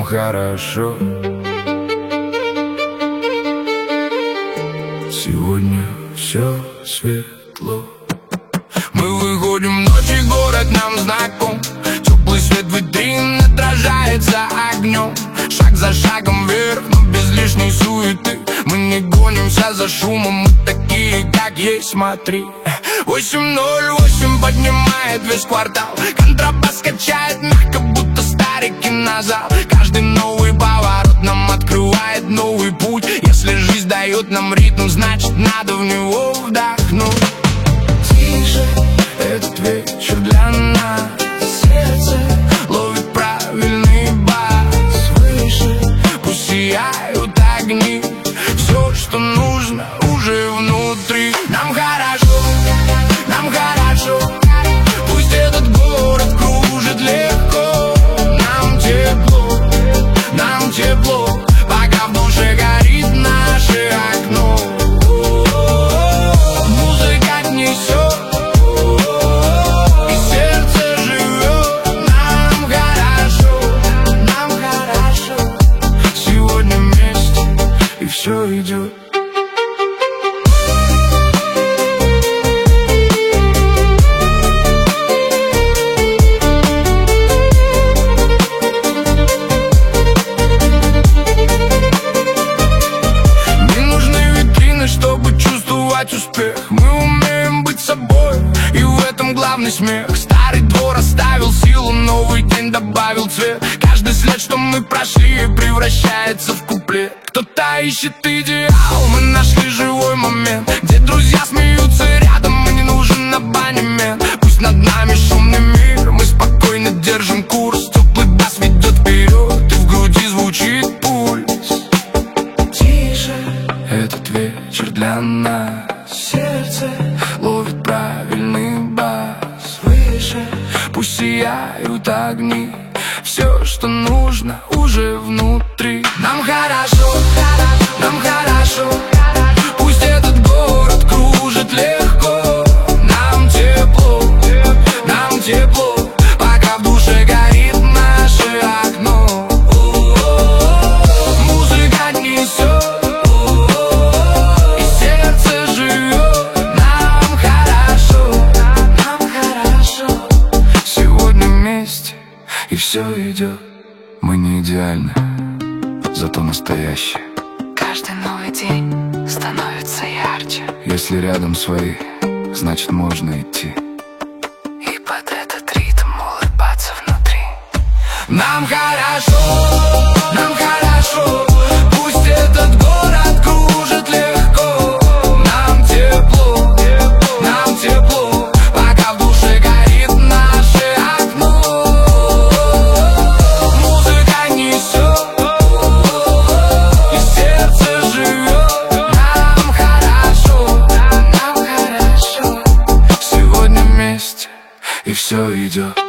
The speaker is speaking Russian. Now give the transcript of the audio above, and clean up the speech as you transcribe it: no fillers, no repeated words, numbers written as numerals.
нам хорошо. Сегодня все светло. Мы выходим в ночь, и город нам знаком. Теплый свет витрин отражается огнем. Шаг за шагом вверх, но без лишней суеты. Мы не гонимся за шумом, мы такие, как есть, смотри. 808 поднимает весь квартал. Контрабас качает мягко, будто старый кинозал. Каждый новый поворот нам открывает новый путь. Если жизнь дает нам ритм, значит надо в него вдохнуть. Тише, этот вечер для нас. Сердце ловит правильный бас. Выше, пусть сияют огни. Все, что нужно, уже внутри. Нам хорошо, нам хорошо. Пусть этот город кружит легко. Нам тепло, нам тепло. Пока в душе горит наше окно. Музыка несет, и сердце живет. Нам хорошо, нам хорошо. Сегодня вместе, и все идет. Успех. Мы умеем быть собой, и в этом главный смех. Старый двор оставил силу, новый день добавил цвет. Каждый след, что мы прошли, превращается в куплет. Кто-то ищет идеал, мы нашли живой момент, где друзья смеются рядом, мы не нужен абонемент. Пусть над нами шумный мир, мы спокойно держим курс. Теплый бас ведет вперед, и в груди звучит пульс. Тише, этот вечер для нас. Сердце ловит правильный бас. Выше, пусть сияют огни. Все, что нужно, уже внутри. Нам хорошо, нам хорошо. Пусть этот город кружит легко. Нам тепло, нам тепло. Пока в душе горит наше окно. Музыка несет, и все идет. Мы не идеальны, зато настоящие. Каждый новый день становится ярче. Если рядом свои, значит можно идти. И под этот ритм улыбаться внутри. Нам хорошо, нам хорошо. Пусть этот город кружит легко. Нам тепло, нам тепло. Пока в душе горит наше окно. И все идет.